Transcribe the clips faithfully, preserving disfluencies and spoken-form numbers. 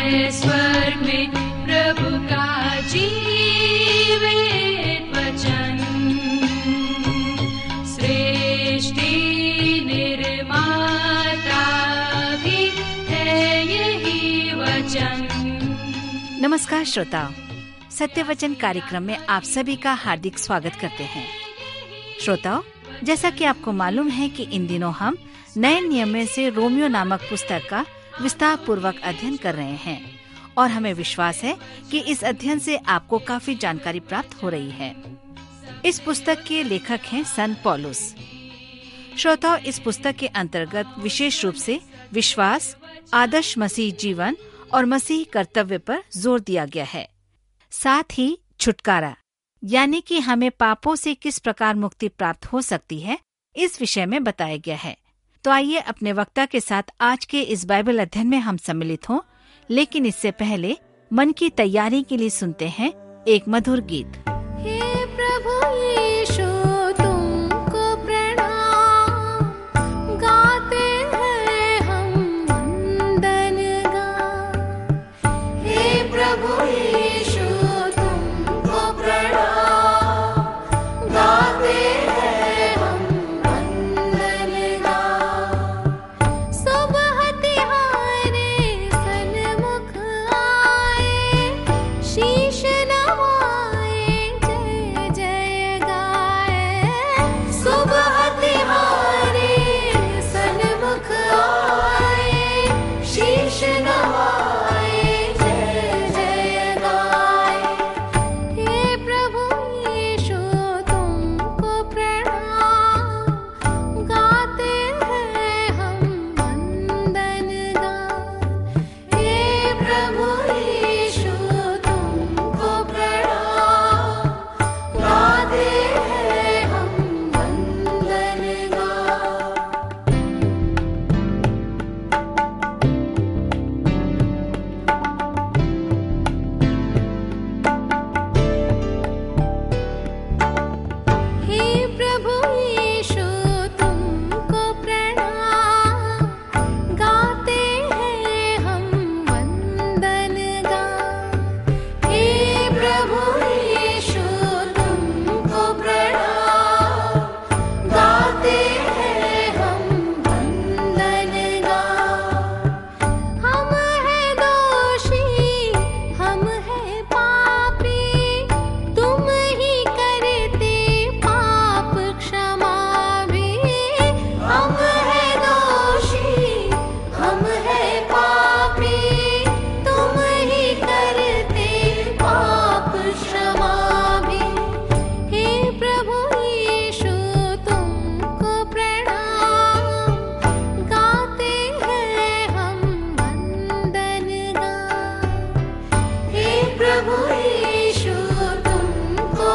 है स्वर्ग में प्रभु का जीवित वचन। सृष्टि निर्माता भी है यही वचन। नमस्कार श्रोताओ, सत्य वचन कार्यक्रम में आप सभी का हार्दिक स्वागत करते हैं। श्रोताओ, जैसा कि आपको मालूम है कि इन दिनों हम नए नियम में से रोमियो नामक पुस्तक का विस्तार पूर्वक अध्ययन कर रहे हैं और हमें विश्वास है कि इस अध्ययन से आपको काफी जानकारी प्राप्त हो रही है। इस पुस्तक के लेखक हैं संत पौलुस। श्रोताओ, इस पुस्तक के अंतर्गत विशेष रूप से विश्वास, आदर्श मसीह जीवन और मसीह कर्तव्य पर जोर दिया गया है। साथ ही छुटकारा, यानी कि हमें पापों से किस प्रकार मुक्ति प्राप्त हो सकती है, इस विषय में बताया गया है। तो आइए अपने वक्ता के साथ आज के इस बाइबल अध्ययन में हम सम्मिलित हों, लेकिन इससे पहले मन की तैयारी के लिए सुनते हैं एक मधुर गीत। हे प्रभु यीशु तुमको प्रणाम, गाते हैं हम वंदन गान। हे प्रभु यीशु तुमको प्रणाम, गाते हैं हम वंदन गान। सुबह तिहारे सन्मुख आए, शीश नवाए, जय जय गाए। सुबह तिहारे सन्मुख आए, शीश नवाए, जय जय गाए। हे प्रभु यीशु तुमको प्रणाम, गाते हैं हम वंदन गान। हे प्रभु यीशु तुमको प्रणाम, गाते हैं हम वंदन गान। हे प्रभु यीशु तुमको प्रणाम, गाते हैं हम वंदन गान। हे प्रभु यीशु तुमको प्रणाम, गाते हैं हम वंदन गान। हम हैं दोषी, हम हैं पापी, तुम ही करते पाप क्षमा भी। हम हैं दोषी, हम हैं पापी, तुम ही करते पाप क्षमा भी। हे प्रभु यीशु तुमको प्रणाम, गाते हैं हम वंदन गान। हे प्रभु यीशु तुमको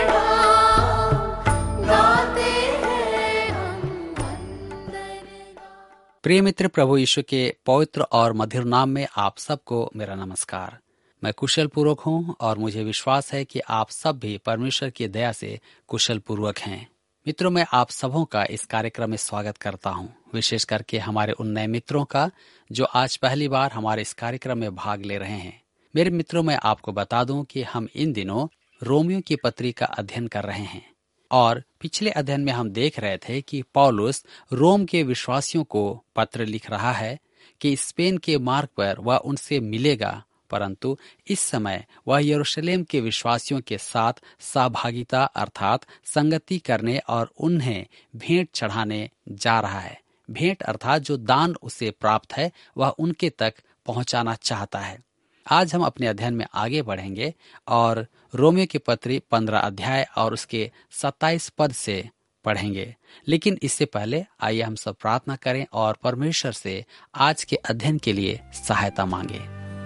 प्रणाम, गाते हैं हम वंदन गान। प्रिय मित्र, प्रभु यीशु के पवित्र और मधुर नाम में आप सबको मेरा नमस्कार। मैं कुशल पूर्वक हूँ और मुझे विश्वास है कि आप सब भी परमेश्वर की दया से कुशल पूर्वक हैं। मित्रों, मैं आप सबों का इस कार्यक्रम में स्वागत करता हूँ, विशेष करके हमारे उन नए मित्रों का जो आज पहली बार हमारे इस कार्यक्रम में भाग ले रहे हैं। मेरे मित्रों, मैं आपको बता दूं कि हम इन दिनों रोमियो की पत्री का अध्ययन कर रहे हैं और पिछले अध्ययन में हम देख रहे थे कि पौलुस रोम के विश्वासियों को पत्र लिख रहा है कि स्पेन के मार्ग पर वह उनसे मिलेगा, परंतु इस समय वह यरूशलेम के विश्वासियों के साथ सहभागिता अर्थात संगति करने और उन्हें भेंट चढ़ाने जा रहा है। भेंट अर्थात जो दान उसे प्राप्त है वह उनके तक पहुंचाना चाहता है। आज हम अपने अध्ययन में आगे बढ़ेंगे और रोमियो की पत्री पंद्रह अध्याय और उसके सत्ताईस पद से पढ़ेंगे। लेकिन इससे पहले आइए हम सब प्रार्थना करें और परमेश्वर से आज के अध्ययन के लिए सहायता मांगे।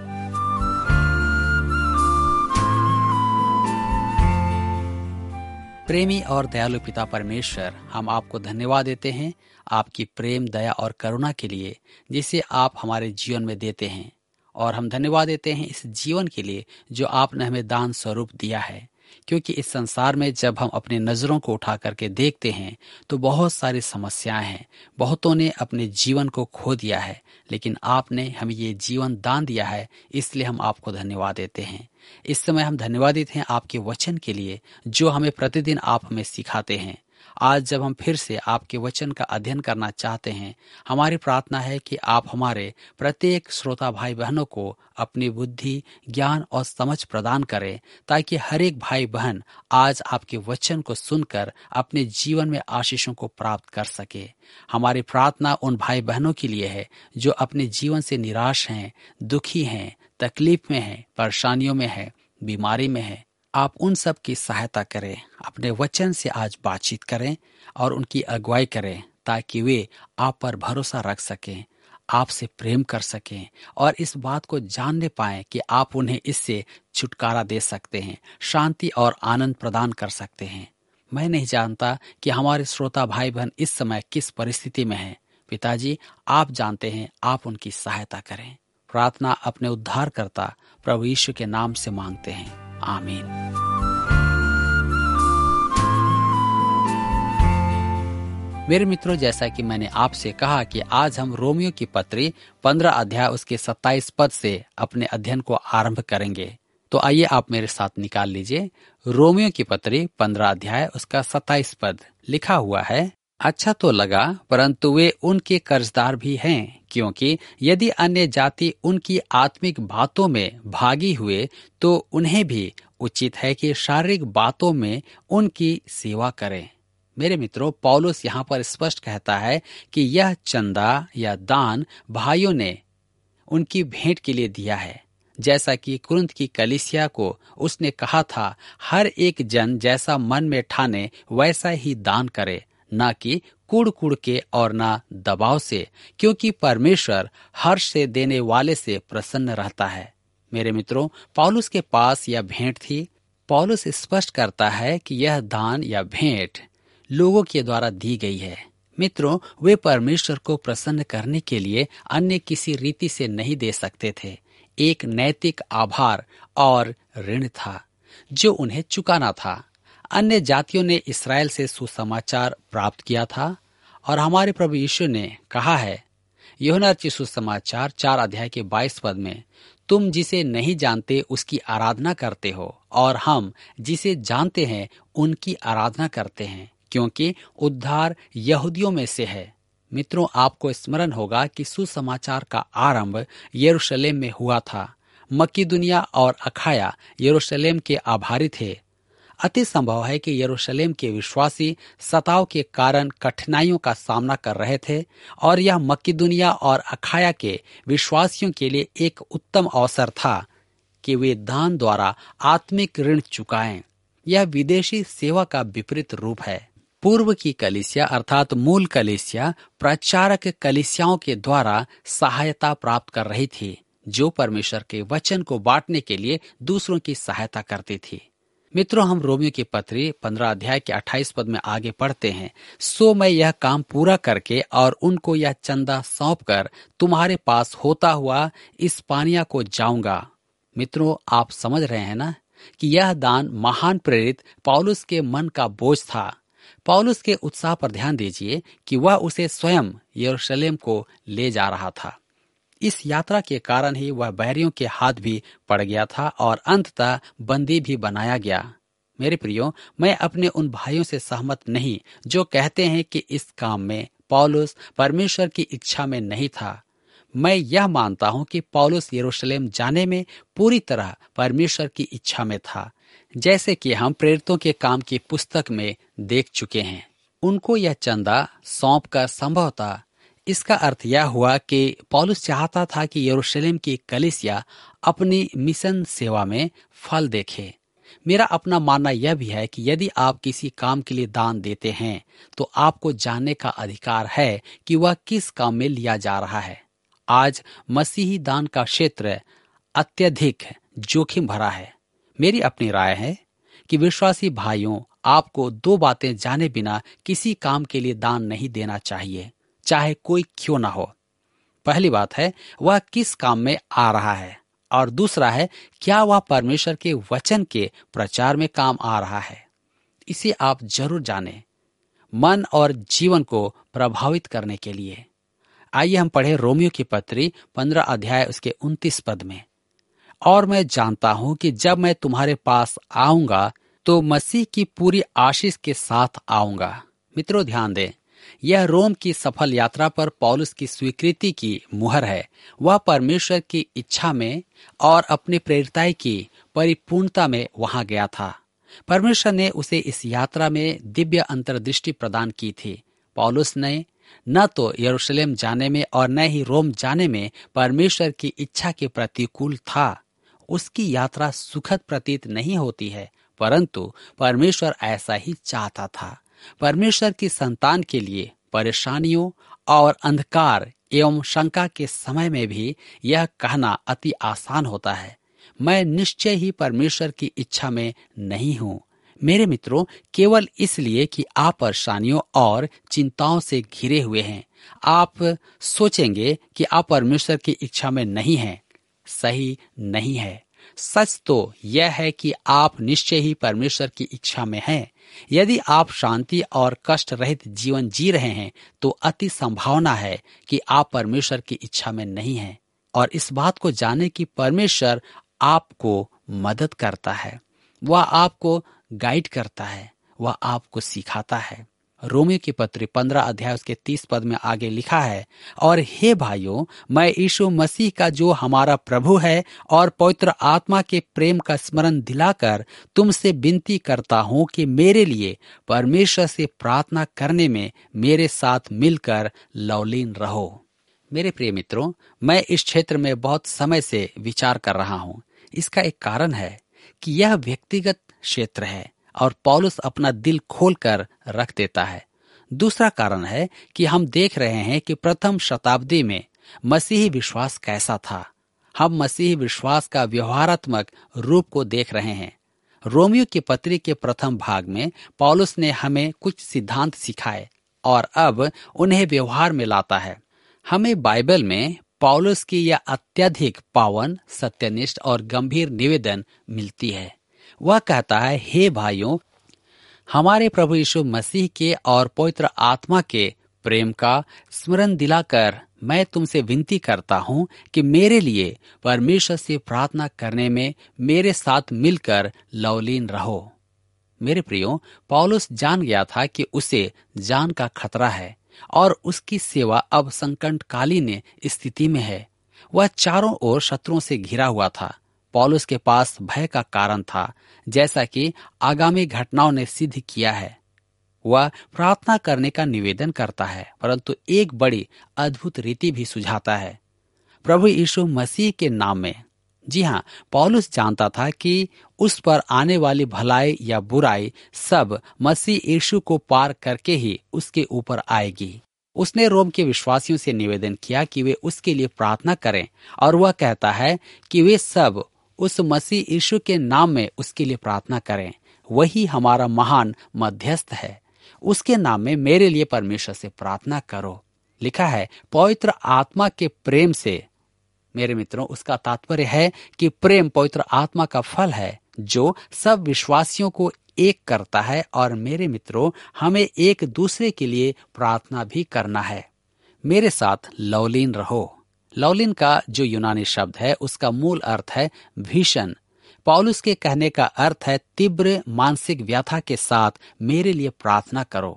प्रेमी और दयालु पिता परमेश्वर, हम आपको धन्यवाद देते हैं आपकी प्रेम, दया और करुणा के लिए जिसे आप हमारे जीवन में देते हैं। और हम धन्यवाद देते हैं इस जीवन के लिए जो आपने हमें दान स्वरूप दिया है। क्योंकि इस संसार में जब हम अपनी नज़रों को उठा करके देखते हैं तो बहुत सारी समस्याएं हैं। बहुतों ने अपने जीवन को खो दिया है, लेकिन आपने हमें ये जीवन दान दिया है, इसलिए हम आपको धन्यवाद देते हैं। इस समय हम धन्यवादित हैं आपके वचन के लिए जो हमें प्रतिदिन आप हमें सिखाते हैं। आज जब हम फिर से आपके वचन का अध्ययन करना चाहते हैं, हमारी प्रार्थना है कि आप हमारे प्रत्येक श्रोता भाई बहनों को अपनी बुद्धि, ज्ञान और समझ प्रदान करें, ताकि हर एक भाई बहन आज आपके वचन को सुनकर अपने जीवन में आशीषों को प्राप्त कर सके। हमारी प्रार्थना उन भाई बहनों के लिए है जो अपने जीवन से निराश हैं, दुखी हैं, तकलीफ में हैं, परेशानियों में हैं, बीमारी में हैं। आप उन सब की सहायता करें, अपने वचन से आज बातचीत करें और उनकी अगुवाई करें, ताकि वे आप पर भरोसा रख सकें, आपसे प्रेम कर सकें और इस बात को जानने पाएं कि आप उन्हें इससे छुटकारा दे सकते हैं, शांति और आनंद प्रदान कर सकते हैं। मैं नहीं जानता कि हमारे श्रोता भाई बहन इस समय किस परिस्थिति में हैं। पिताजी, आप जानते हैं, आप उनकी सहायता करें। प्रार्थना अपने उद्धारकर्ता प्रभु यीशु के नाम से मांगते हैं, आमीन। मेरे मित्रों, जैसा कि मैंने आपसे कहा कि आज हम रोमियो की पत्री पंद्रह अध्याय उसके सत्ताईस पद से अपने अध्ययन को आरंभ करेंगे। तो आइए आप मेरे साथ निकाल लीजिए रोमियो की पत्री पंद्रह अध्याय उसका सत्ताईस पद। लिखा हुआ है, अच्छा तो लगा, परंतु वे उनके कर्जदार भी हैं, क्योंकि यदि अन्य जाति उनकी आत्मिक बातों में भागी हुए तो उन्हें भी उचित है कि शारीरिक बातों में उनकी सेवा करें। मेरे मित्रों, पौलुस यहाँ पर स्पष्ट कहता है कि यह चंदा या दान भाइयों ने उनकी भेंट के लिए दिया है। जैसा कि कुरिन्थ की कलीसिया को उसने कहा था, हर एक जन जैसा मन में ठाने वैसा ही दान करे, न कि कुड़ कुड़ के और न दबाव से, क्योंकि परमेश्वर हर्ष से देने वाले से प्रसन्न रहता है। मेरे मित्रों, पौलुस के पास यह भेंट थी। पौलुस स्पष्ट करता है कि यह दान या भेंट लोगों के द्वारा दी गई है। मित्रों, वे परमेश्वर को प्रसन्न करने के लिए अन्य किसी रीति से नहीं दे सकते थे। एक नैतिक आभार और ऋण था जो उन्हें चुकाना था। अन्य जातियों ने इस्राएल से सुसमाचार प्राप्त किया था और हमारे प्रभु यीशु ने कहा है, यूहन्ना रचित सुसमाचार चार अध्याय के बाईस पद में, तुम जिसे नहीं जानते उसकी आराधना करते हो और हम जिसे जानते हैं उनकी आराधना करते हैं, क्योंकि उद्धार यहूदियों में से है। मित्रों, आपको स्मरण होगा कि सुसमाचार का आरंभ यरूशलेम में हुआ था। मकिदुनिया और अखाया यरूशलेम के आभारी थे। अति संभव है कि यरूशलेम के विश्वासी सताव के कारण कठिनाइयों का सामना कर रहे थे और यह मकिदुनिया और अखाया के विश्वासियों के लिए एक उत्तम अवसर था कि वे दान द्वारा आत्मिक ऋण चुकाएं। यह विदेशी सेवा का विपरीत रूप है। पूर्व की कलीसिया अर्थात मूल कलीसिया प्रचारक कलीसियाओं के द्वारा सहायता प्राप्त कर रही थी, जो परमेश्वर के वचन को बांटने के लिए दूसरों की सहायता करती थी। मित्रों, हम रोमियो की पत्री पंद्रह अध्याय के अट्ठाईस पद में आगे पढ़ते हैं, सो मैं यह काम पूरा करके और उनको यह चंदा सौंप कर तुम्हारे पास होता हुआ इस्पानिया को जाऊंगा। मित्रों, आप समझ रहे हैं ना कि यह दान महान प्रेरित पौलुस के मन का बोझ था। पौलुस के उत्साह पर ध्यान दीजिए कि वह उसे स्वयं यरूशलेम को ले जा रहा था। इस यात्रा के कारण ही वह बहरियों के हाथ भी पड़ गया था और अंततः बंदी भी बनाया गया। मेरे प्रियो, मैं अपने उन भाइयों से सहमत नहीं जो कहते हैं कि इस काम में पौलुस परमेश्वर की इच्छा में नहीं था। मैं यह मानता हूं कि पौलुस यरूशलेम जाने में पूरी तरह परमेश्वर की इच्छा में था, जैसे कि हम प्रेरितों के काम की पुस्तक में देख चुके हैं। उनको यह चंदा सौंप कर संभवतः इसका अर्थ यह हुआ कि पौलुस चाहता था कि यरूशलेम की कलीसिया अपनी मिशन सेवा में फल देखे। मेरा अपना मानना यह भी है कि यदि आप किसी काम के लिए दान देते हैं तो आपको जानने का अधिकार है कि वह किस काम में लिया जा रहा है। आज मसीही दान का क्षेत्र अत्यधिक जोखिम भरा है। मेरी अपनी राय है कि विश्वासी भाइयों, आपको दो बातें जाने बिना किसी काम के लिए दान नहीं देना चाहिए, चाहे कोई क्यों ना हो। पहली बात है, वह किस काम में आ रहा है। और दूसरा है, क्या वह परमेश्वर के वचन के प्रचार में काम आ रहा है। इसे आप जरूर जानें, मन और जीवन को प्रभावित करने के लिए। आइए हम पढ़े रोमियो की पत्री पंद्रह अध्याय उसके उनतीस पद में। और मैं जानता हूं कि जब मैं तुम्हारे पास आऊंगा तो मसीह की पूरी आशीष के साथ आऊंगा। मित्रों ध्यान दें, यह रोम की सफल यात्रा पर पौलुस की स्वीकृति की मुहर है। वह परमेश्वर की इच्छा में और अपनी प्रेरिताई की परिपूर्णता में वहां गया था। परमेश्वर ने उसे इस यात्रा में दिव्य अंतर्दृष्टि प्रदान की थी। पौलुस ने न तो यरूशलेम जाने में और न ही रोम जाने में परमेश्वर की इच्छा के प्रतिकूल था। उसकी यात्रा सुखद प्रतीत नहीं होती है, परंतु परमेश्वर ऐसा ही चाहता था। परमेश्वर की संतान के लिए परेशानियों और अंधकार एवं शंका के समय में भी यह कहना अति आसान होता है, मैं निश्चय ही परमेश्वर की इच्छा में नहीं हूँ। मेरे मित्रों, केवल इसलिए कि आप परेशानियों और चिंताओं से घिरे हुए हैं, आप सोचेंगे कि आप परमेश्वर की इच्छा में नहीं हैं। सही नहीं है। सच तो यह है कि आप निश्चय ही परमेश्वर की इच्छा में हैं। यदि आप शांति और कष्ट रहित जीवन जी रहे हैं तो अति संभावना है कि आप परमेश्वर की इच्छा में नहीं हैं। और इस बात को जाने कि परमेश्वर आपको मदद करता है, वह आपको गाइड करता है, वह आपको सिखाता है। रोमियो की पत्री पंद्रह अध्याय उसके तीस पद में आगे लिखा है, और हे भाइयों, मैं यीशु मसीह का जो हमारा प्रभु है और पवित्र आत्मा के प्रेम का स्मरण दिलाकर तुमसे विनती करता हूँ कि मेरे लिए परमेश्वर से प्रार्थना करने में मेरे साथ मिलकर लवलीन रहो। मेरे प्रिय मित्रों, मैं इस क्षेत्र में बहुत समय से विचार कर रहा हूँ। इसका एक कारण है कि यह व्यक्तिगत क्षेत्र है और पौलुस अपना दिल खोलकर रख देता है। दूसरा कारण है कि हम देख रहे हैं कि प्रथम शताब्दी में मसीही विश्वास कैसा था। हम मसीही विश्वास का व्यवहारात्मक रूप को देख रहे हैं। रोमियो की पत्री के प्रथम भाग में पौलुस ने हमें कुछ सिद्धांत सिखाए और अब उन्हें व्यवहार में लाता है। हमें बाइबल में पौलुस की यह अत्यधिक पावन, सत्यनिष्ठ और गंभीर निवेदन मिलती है। वह कहता है, हे भाइयों, हमारे प्रभु यीशु मसीह के और पवित्र आत्मा के प्रेम का स्मरण दिलाकर मैं तुमसे विनती करता हूँ कि मेरे लिए परमेश्वर से प्रार्थना करने में मेरे साथ मिलकर लवलीन रहो। मेरे प्रियो, पौलुस जान गया था कि उसे जान का खतरा है और उसकी सेवा अब संकटकालीन स्थिति में है। वह चारों ओर शत्रुओं से घिरा हुआ था। पौलुस के पास भय का कारण था, जैसा कि आगामी घटनाओं ने सिद्ध किया है। वह प्रार्थना करने का निवेदन करता है, परंतु एक बड़ी अद्भुत रीति भी सुझाता है, प्रभु यीशु मसीह के नाम में। जी हाँ, पौलुस जानता था कि उस पर आने वाली भलाई या बुराई सब मसीह यीशु को पार करके ही उसके ऊपर आएगी। उसने रोम के विश्वासियों से निवेदन किया कि वे उसके लिए प्रार्थना करें, और वह कहता है कि वे सब उस मसीह यीशु के नाम में उसके लिए प्रार्थना करें। वही हमारा महान मध्यस्थ है। उसके नाम में मेरे लिए परमेश्वर से प्रार्थना करो। लिखा है पवित्र आत्मा के प्रेम से। मेरे मित्रों, उसका तात्पर्य है कि प्रेम पवित्र आत्मा का फल है जो सब विश्वासियों को एक करता है। और मेरे मित्रों, हमें एक दूसरे के लिए प्रार्थना भी करना है। मेरे साथ लवलीन रहो। लवलीन का जो यूनानी शब्द है उसका मूल अर्थ है भीषण। पौलुस के कहने का अर्थ है तीव्र मानसिक व्यथा के साथ मेरे लिए प्रार्थना करो।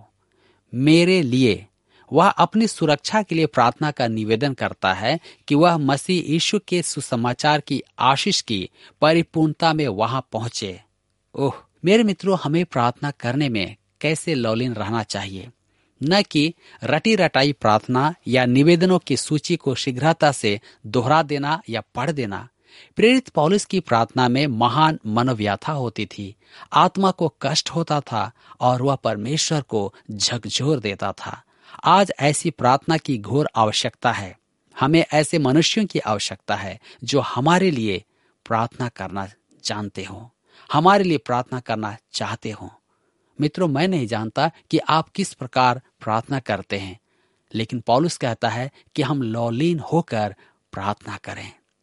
मेरे लिए वह अपनी सुरक्षा के लिए प्रार्थना का निवेदन करता है कि वह मसीह यीशु के सुसमाचार की आशीष की परिपूर्णता में वहां पहुंचे। ओह मेरे मित्रों, हमें प्रार्थना करने में कैसे लवलीन रहना चाहिए, न कि रटी रटाई प्रार्थना या निवेदनों की सूची को शीघ्रता से दोहरा देना या पढ़ देना। प्रेरित पौलुस की प्रार्थना में महान मनोव्यथा होती थी, आत्मा को कष्ट होता था और वह परमेश्वर को झकझोर देता था। आज ऐसी प्रार्थना की घोर आवश्यकता है। हमें ऐसे मनुष्यों की आवश्यकता है जो हमारे लिए प्रार्थना करना जानते हो, हमारे लिए प्रार्थना करना चाहते हो। मित्रों, मैं नहीं जानता कि आप किस प्रकार प्रार्थना करते हैं, लेकिन पौलुस कहता है कि हम लवलीन होकर प्रार्थना करें।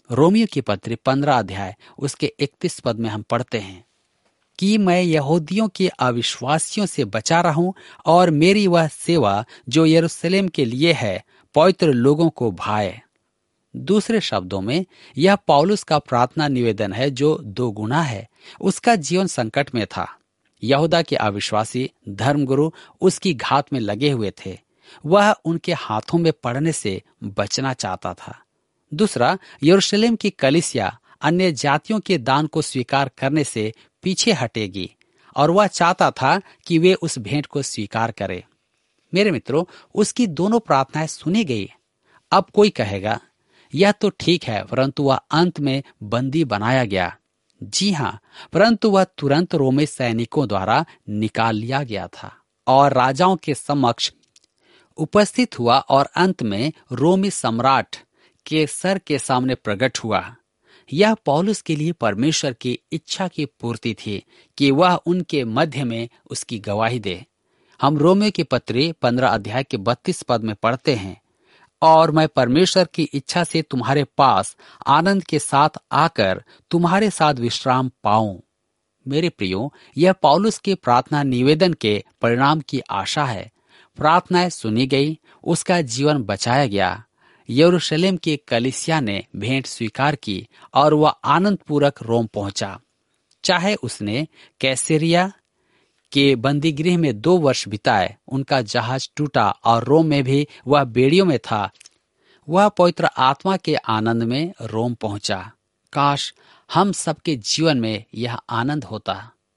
रोमियो की पत्री पंद्रह अध्याय उसके इकतीस पद में हम पढ़ते हैं कि मैं यहूदियों के अविश्वासियों से बचा रहूं और मेरी वह सेवा जो यरूशलेम के लिए है पवित्र लोगों को भाए। दूसरे शब्दों में यह पौलुस का प्रार्थना निवेदन है जो दो गुना है। उसका जीवन संकट में था। यहूदा के अविश्वासी धर्मगुरु उसकी घात में लगे हुए थे। वह उनके हाथों में पड़ने से बचना चाहता था। दूसरा, यरूशलेम की कलीसिया अन्य जातियों के दान को स्वीकार करने से पीछे हटेगी और वह चाहता था कि वे उस भेंट को स्वीकार करें। मेरे मित्रों, उसकी दोनों प्रार्थनाएं सुनी गई। अब कोई कहेगा यह तो ठीक है, परंतु वह अंत में बंदी बनाया गया। जी हाँ, परंतु वह तुरंत रोमी सैनिकों द्वारा निकाल लिया गया था और राजाओं के समक्ष उपस्थित हुआ और अंत में रोमी सम्राट के सर के सामने प्रकट हुआ। यह पौलुस के लिए परमेश्वर की इच्छा की पूर्ति थी कि वह उनके मध्य में उसकी गवाही दे। हम रोमियो की पत्री पंद्रह अध्याय के बत्तीस पद में पढ़ते हैं, और मैं परमेश्वर की इच्छा से तुम्हारे पास आनंद के साथ आकर तुम्हारे साथ विश्राम पाऊं। मेरे प्रियो, यह पौलुस के प्रार्थना निवेदन के परिणाम की आशा है। प्रार्थनाएं सुनी गई, उसका जीवन बचाया गया। यरूशलेम की कलीसिया ने भेंट स्वीकार की और वह आनंद पूर्वक रोम पहुंचा। चाहे उसने कैसरिया के बंदीगृह में दो वर्ष बिताए, उनका जहाज टूटा और रोम में भी वह बेड़ियों में था, वह पवित्र आत्मा के आनंद में रोम पहुंचा। काश हम सबके जीवन में यह आनंद होता।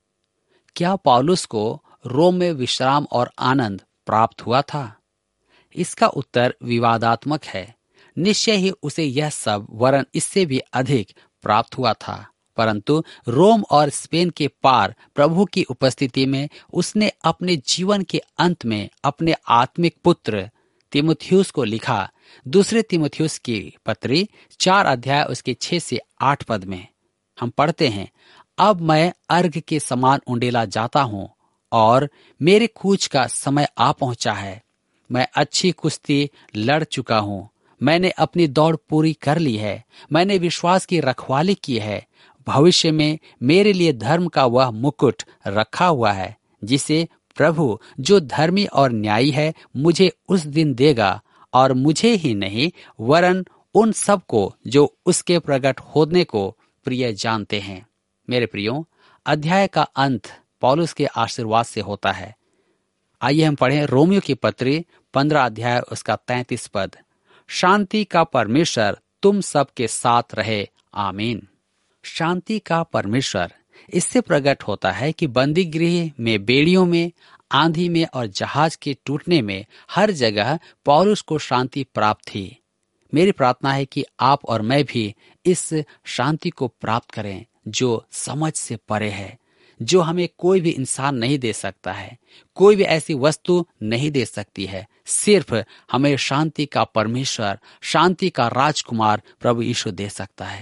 क्या पौलुस को रोम में विश्राम और आनंद प्राप्त हुआ था? इसका उत्तर विवादात्मक है। निश्चय ही उसे यह सब वरन इससे भी अधिक प्राप्त हुआ था, परंतु रोम और स्पेन के पार प्रभु की उपस्थिति में उसने अपने जीवन के अंत में अपने आत्मिक पुत्र तीमुथियुस को लिखा। दूसरे तीमुथियुस की पत्री चार अध्याय उसके छह से आठ पद में हम पढ़ते हैं, अब मैं अर्घ के समान उंडेला जाता हूं और मेरे कूच का समय आ पहुंचा है। मैं अच्छी कुश्ती लड़ चुका हूं, मैंने अपनी दौड़ पूरी कर ली है, मैंने विश्वास की रखवाली की है। भविष्य में मेरे लिए धर्म का वह मुकुट रखा हुआ है, जिसे प्रभु जो धर्मी और न्यायी है मुझे उस दिन देगा, और मुझे ही नहीं वरन उन सब को जो उसके प्रकट होने को प्रिय जानते हैं। मेरे प्रियो, अध्याय का अंत पौलुस के आशीर्वाद से होता है। आइए हम पढ़ें रोमियो की पत्री पंद्रह अध्याय उसका तैंतीस पद। शांति का परमेश्वर तुम सब के साथ रहे, आमीन। शांति का परमेश्वर, इससे प्रकट होता है कि बंदी गृह में, बेड़ियों में, आंधी में और जहाज के टूटने में हर जगह पौलुस को शांति प्राप्त थी। मेरी प्रार्थना है कि आप और मैं भी इस शांति को प्राप्त करें जो समझ से परे है, जो हमें कोई भी इंसान नहीं दे सकता है, कोई भी ऐसी वस्तु नहीं दे सकती है। सिर्फ हमें शांति का परमेश्वर, शांति का राजकुमार प्रभु यीशु दे सकता है।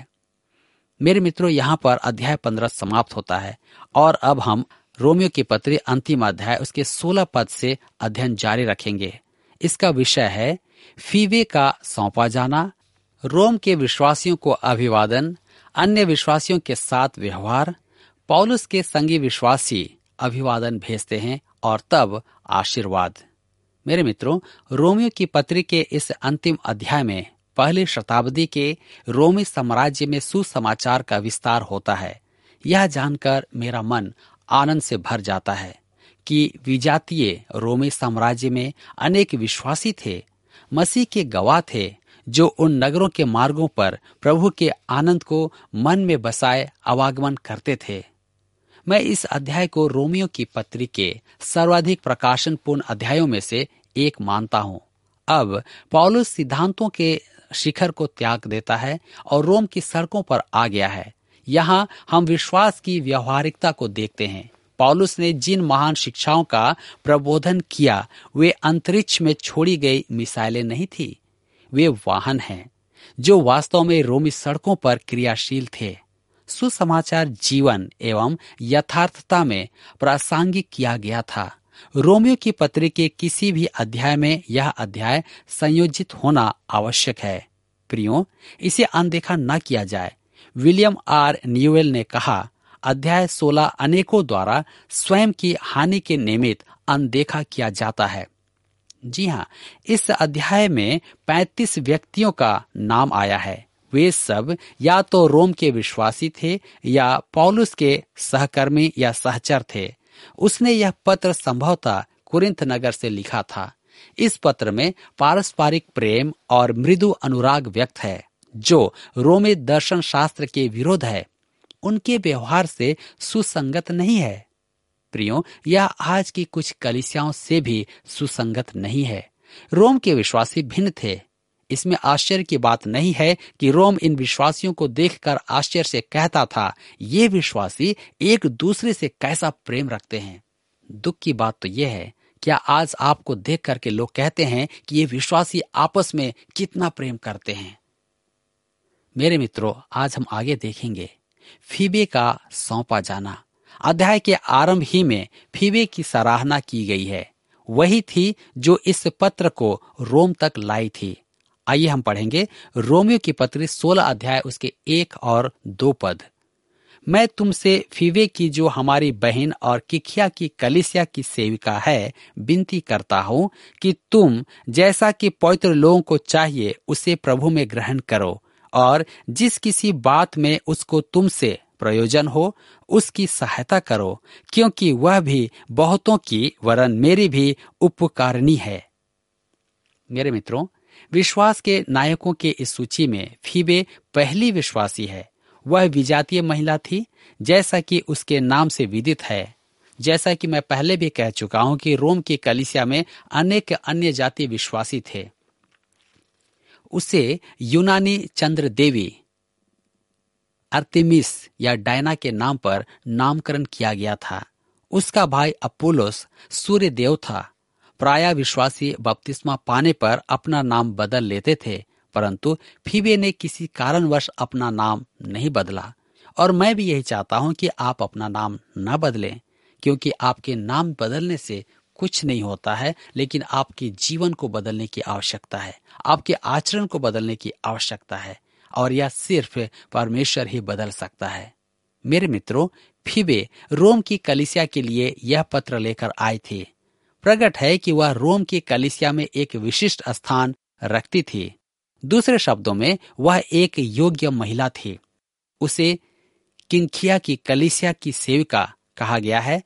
मेरे मित्रों, यहाँ पर अध्याय पंद्रह समाप्त होता है और अब हम रोमियो की पत्री अंतिम अध्याय उसके सोलह पद से अध्ययन जारी रखेंगे। इसका विषय है फीवे का सौंपा जाना, रोम के विश्वासियों को अभिवादन, अन्य विश्वासियों के साथ व्यवहार। पौलुस के संगी विश्वासी अभिवादन भेजते हैं और तब आशीर्वाद। मेरे मित्रों, रोमियो की पत्री के इस अंतिम अध्याय में पहली शताब्दी के रोमी साम्राज्य में सुसमाचार का विस्तार होता है। यह जानकर मेरा मन आनंद से भर जाता है कि विजातीय रोमी साम्राज्य में अनेक विश्वासी थे, मसीह के गवाह थे, जो उन नगरों के मार्गों पर प्रभु के आनंद को मन में बसाए आवागमन करते थे। मैं इस अध्याय को रोमियो की पत्री के सर्वाधिक प्रकाशनपूर्ण अध्यायों में से एक मानता हूँ। अब पौलुस सिद्धांतों के शिखर को त्याग देता है और रोम की सड़कों पर आ गया है। यहाँ हम विश्वास की व्यवहारिकता को देखते हैं। पौलुस ने जिन महान शिक्षाओं का प्रबोधन किया, वे अंतरिक्ष में छोड़ी गई मिसाइलें नहीं थी। वे वाहन हैं जो वास्तव में रोमी सड़कों पर क्रियाशील थे। सुसमाचार जीवन एवं यथार्थता में प्रासंगिक किया गया था। रोमियो की पत्री के किसी भी अध्याय में यह अध्याय संयोजित होना आवश्यक है। प्रियो, इसे अनदेखा न किया जाए। विलियम आर न्यूएल ने कहा, अध्याय सोलह अनेकों द्वारा स्वयं की हानि के निमित्त अनदेखा किया जाता है। जी हाँ, इस अध्याय में पैंतीस व्यक्तियों का नाम आया है। वे सब या तो रोम के विश्वासी थे या पौलुस के सहकर्मी या सहचर थे। उसने यह पत्र संभवतः कुरिन्थ नगर से लिखा था। इस पत्र में पारस्परिक प्रेम और मृदु अनुराग व्यक्त है, जो रोमी दर्शन शास्त्र के विरोध है, उनके व्यवहार से सुसंगत नहीं है। प्रियो, यह आज की कुछ कलीसियाओं से भी सुसंगत नहीं है। रोम के विश्वासी भिन्न थे। इसमें आश्चर्य की बात नहीं है कि रोम इन विश्वासियों को देखकर आश्चर्य से कहता था, ये विश्वासी एक दूसरे से कैसा प्रेम रखते हैं। दुख की बात तो यह है, क्या आज आपको देख करके लोग कहते हैं कि ये विश्वासी आपस में कितना प्रेम करते हैं। मेरे मित्रों, आज हम आगे देखेंगे फीबे का सौंपा जाना। अध्याय के आरंभ ही में फीबे की सराहना की गई है। वही थी जो इस पत्र को रोम तक लाई थी। आइए हम पढ़ेंगे रोमियो की पत्री सोलह अध्याय उसके एक और दो पद। मैं तुमसे फीबे की, जो हमारी बहन और किखिया की कलीसिया की सेविका है, विनती करता हूँ कि तुम जैसा कि पवित्र लोगों को चाहिए उसे प्रभु में ग्रहण करो, और जिस किसी बात में उसको तुमसे प्रयोजन हो उसकी सहायता करो, क्योंकि वह भी बहुतों की वरन मेरी भी उपकारिणी है। मेरे मित्रों, विश्वास के नायकों के इस सूची में फीबे पहली विश्वासी है। वह विजातीय महिला थी, जैसा कि उसके नाम से विदित है। जैसा कि मैं पहले भी कह चुका हूं कि रोम की कलीसिया में अनेक अन्य जातीय विश्वासी थे। उसे यूनानी चंद्र देवी अर्तेमिस या डायना के नाम पर नामकरण किया गया था। उसका भाई अपोलोस सूर्य देव था। प्राय विश्वासी बपतिस्मा पाने पर अपना नाम बदल लेते थे, परंतु फीबे ने किसी कारणवश अपना नाम नहीं बदला। और मैं भी यही चाहता हूं कि आप अपना नाम न बदलें, क्योंकि आपके नाम बदलने से कुछ नहीं होता है, लेकिन आपके जीवन को बदलने की आवश्यकता है, आपके आचरण को बदलने की आवश्यकता है, और यह सिर्फ परमेश्वर ही बदल सकता है। मेरे मित्रों, फीबे रोम की कलीसिया के लिए यह पत्र लेकर आए थे। प्रकट है कि वह रोम की कलीसिया में एक विशिष्ट स्थान रखती थी। दूसरे शब्दों में वह एक योग्य महिला थी। उसे किंखिया की कलीसिया की सेविका कहा गया है।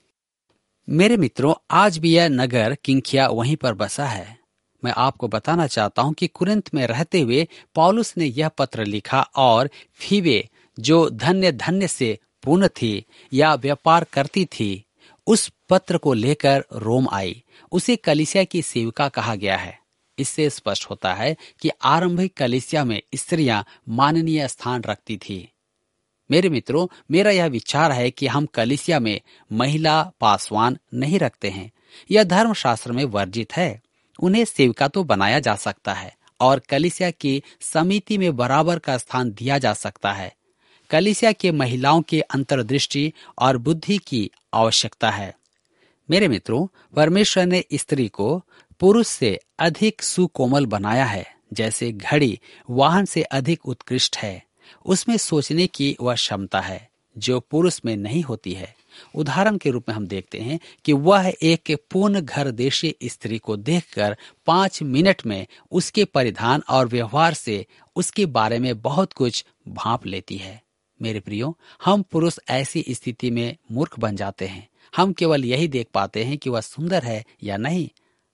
मेरे मित्रों, आज भी यह नगर किंखिया वहीं पर बसा है। मैं आपको बताना चाहता हूं कि कुरिन्थ में रहते हुए पौलुस ने यह पत्र लिखा, और फीबे जो धन्य धन्य से पूर्ण थी या व्यापार करती थी, उस पत्र को लेकर रोम आई। उसे कलीसिया की सेविका कहा गया है। इससे स्पष्ट होता है कि आरंभिक कलीसिया में स्त्रियां माननीय स्थान रखती थी। मेरे मित्रों, मेरा यह विचार है कि हम कलीसिया में महिला पासवान नहीं रखते हैं। यह धर्मशास्त्र में वर्जित है। उन्हें सेविका तो बनाया जा सकता है और कलीसिया की समिति में बराबर का स्थान दिया जा सकता है। कलीसिया के महिलाओं के अंतर्दृष्टि और बुद्धि की आवश्यकता है। मेरे मित्रों, परमेश्वर ने स्त्री को पुरुष से अधिक सुकोमल बनाया है। जैसे घड़ी वाहन से अधिक उत्कृष्ट है, उसमें सोचने की वह क्षमता है जो पुरुष में नहीं होती है। उदाहरण के रूप में हम देखते हैं कि वह एक पूर्ण घर देशीय स्त्री को देखकर पांच मिनट में उसके परिधान और व्यवहार से उसके बारे में बहुत कुछ भांप लेती है। मेरे प्रियो, हम पुरुष ऐसी स्थिति में मूर्ख बन जाते हैं। हम केवल यही देख पाते हैं कि वह सुंदर है या नहीं।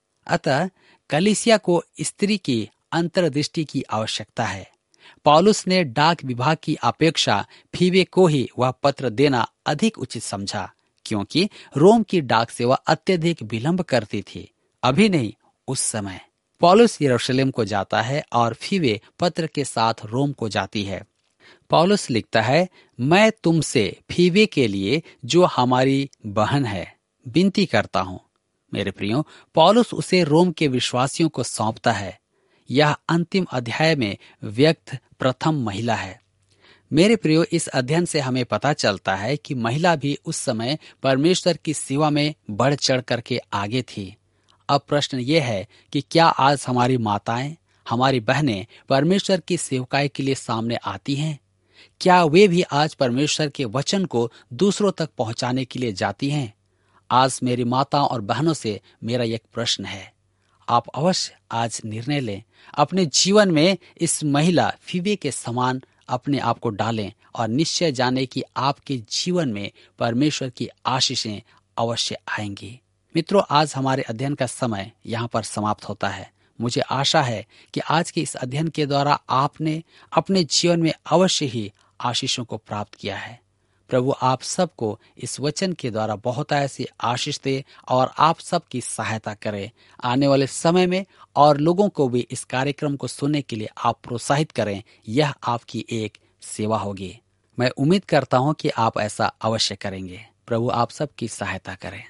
अतः कलीसिया को स्त्री की अंतर्दृष्टि की आवश्यकता है। पौलुस ने डाक विभाग की अपेक्षा फीबे को ही वह पत्र देना अधिक उचित समझा, क्योंकि रोम की डाक सेवा अत्यधिक विलंब करती थी। अभी नहीं, उस समय। पौलुस यरूशलेम को जाता है और फीबे पत्र के साथ रोम को जाती है। पौलुस लिखता है, मैं तुमसे फीबे के लिए, जो हमारी बहन है, विनती करता हूँ। मेरे प्रियो, पौलुस उसे रोम के विश्वासियों को सौंपता है। यह अंतिम अध्याय में व्यक्त प्रथम महिला है। मेरे प्रियो, इस अध्ययन से हमें पता चलता है कि महिला भी उस समय परमेश्वर की सेवा में बढ़ चढ़ करके आगे थी। अब प्रश्न ये है कि क्या आज हमारी माताएं, हमारी बहनें परमेश्वर की सेवकाई के लिए सामने आती हैं? क्या वे भी आज परमेश्वर के वचन को दूसरों तक पहुंचाने के लिए जाती हैं? आज मेरी माताओं और बहनों से मेरा एक प्रश्न है। आप अवश्य आज निर्णय लें, अपने जीवन में इस महिला फीबे के समान अपने आप को डालें और निश्चय जाने कि आपके जीवन में परमेश्वर की आशीषें अवश्य आएंगी। मित्रों, आज हमारे अध्ययन का समय यहाँ पर समाप्त होता है। मुझे आशा है कि आज के इस अध्ययन के द्वारा आपने अपने जीवन में अवश्य ही आशीषों को प्राप्त किया है। प्रभु आप सबको इस वचन के द्वारा बहुत ऐसी आशीष दे और आप सबकी सहायता करे आने वाले समय में, और लोगों को भी इस कार्यक्रम को सुनने के लिए आप प्रोत्साहित करें। यह आपकी एक सेवा होगी। मैं उम्मीद करता हूं कि आप ऐसा अवश्य करेंगे। प्रभु आप सबकी सहायता करें।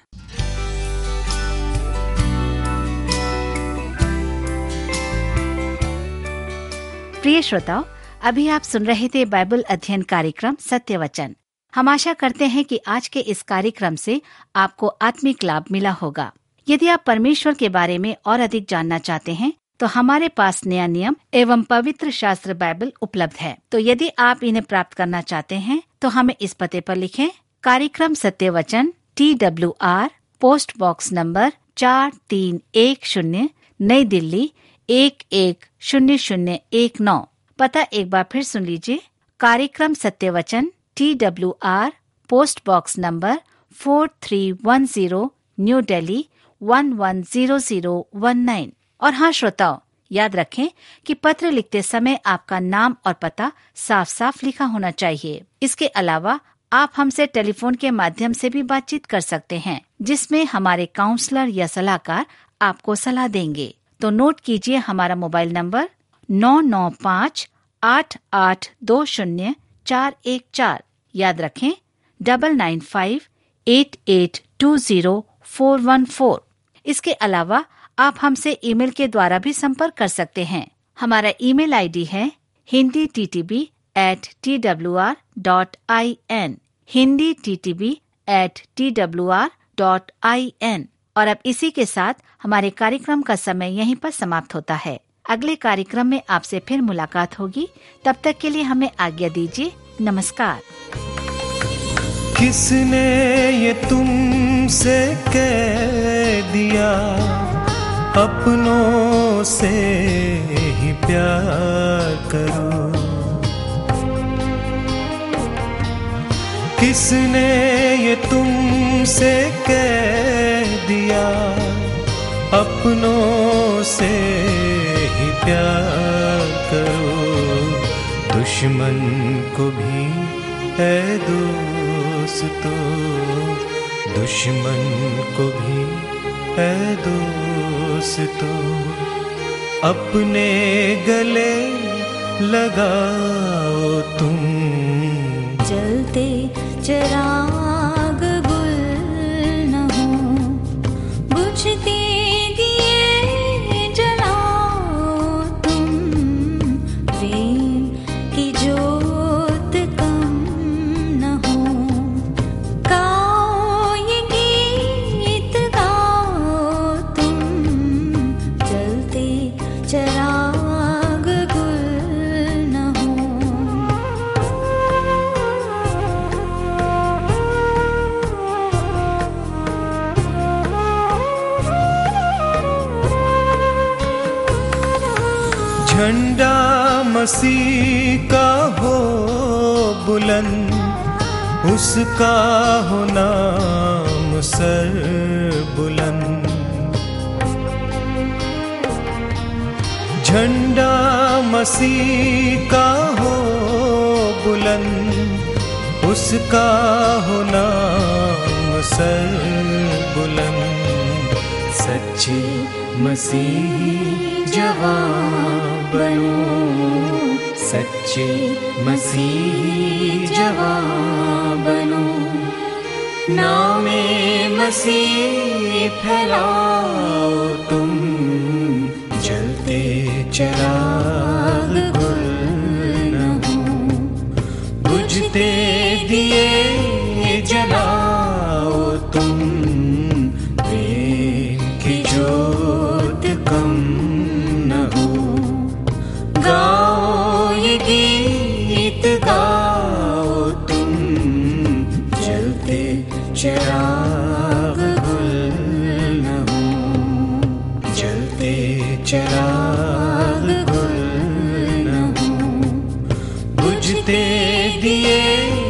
प्रिय श्रोताओ, अभी आप सुन रहे थे बाइबल अध्ययन कार्यक्रम सत्य वचन। हम आशा करते हैं कि आज के इस कार्यक्रम से आपको आत्मिक लाभ मिला होगा। यदि आप परमेश्वर के बारे में और अधिक जानना चाहते हैं तो हमारे पास नया नियम एवं पवित्र शास्त्र बाइबल उपलब्ध है। तो यदि आप इन्हें प्राप्त करना चाहते हैं तो हमें इस पते पर लिखें। कार्यक्रम Satya Vachan, T W R, post box number चार तीन एक शून्य, नई दिल्ली एक एक शून्य शून्य एक नौ। पता एक बार फिर सुन लीजिए। कार्यक्रम Satya Vachan, T W R, post box number four three one zero, New Delhi one one zero zero one nine. और हाँ श्रोताओ, याद रखें कि पत्र लिखते समय आपका नाम और पता साफ साफ लिखा होना चाहिए। इसके अलावा आप हमसे टेलीफोन के माध्यम से भी बातचीत कर सकते हैं, जिसमें हमारे काउंसलर या सलाहकार आपको सलाह देंगे। तो नोट कीजिए हमारा मोबाइल नंबर नौ नौ पाँच आठ आठ दो शून्य चार एक चार। याद रखें double nine five eight eight two zero four one four. इसके अलावा आप हमसे ईमेल के द्वारा भी संपर्क कर सकते हैं। हमारा ईमेल आईडी है Hindi T T B at T W R dot I N, Hindi T T B at T W R dot I N. और अब इसी के साथ हमारे कार्यक्रम का समय यहीं पर समाप्त होता है। अगले कार्यक्रम में आपसे फिर मुलाकात होगी। तब तक के लिए हमें आज्ञा दीजिए। नमस्कार। किसने ये तुमसे कह दिया, अपनों से ही प्यार करो। किसने ये तुमसे कह दिया, अपनों से ही प्यार करो। दुश्मन को भी है दोस्तों, दुश्मन को भी है दोस्तों, अपने गले लगाओ तुम। जलते चिराग गुल न हो, बुझते दिए जलाओ तुम। प्रेम की जोत कम न हो, गाओ ये गीत गाओ तुम। जलते चिराग गुल न हो। झंडा मसीह का हो बुलंद, उसका हो नाम सर बुलंद। झंडा मसीह का हो बुलंद, उसका हो नाम सर बुलंद। सच्चे मसीही जवान बनो, सच्चे मसीही जवान बनो। नामे मसीह फैलाओ तुम। जलते चिराग गुल न हो, बुझते दिए जलाओ तुम। प्रेम की जोत कम न हो, गीत गाओ तुम, जलते चिराग गुल न हो, जलते चिराग गुल न हो, बुझते दिए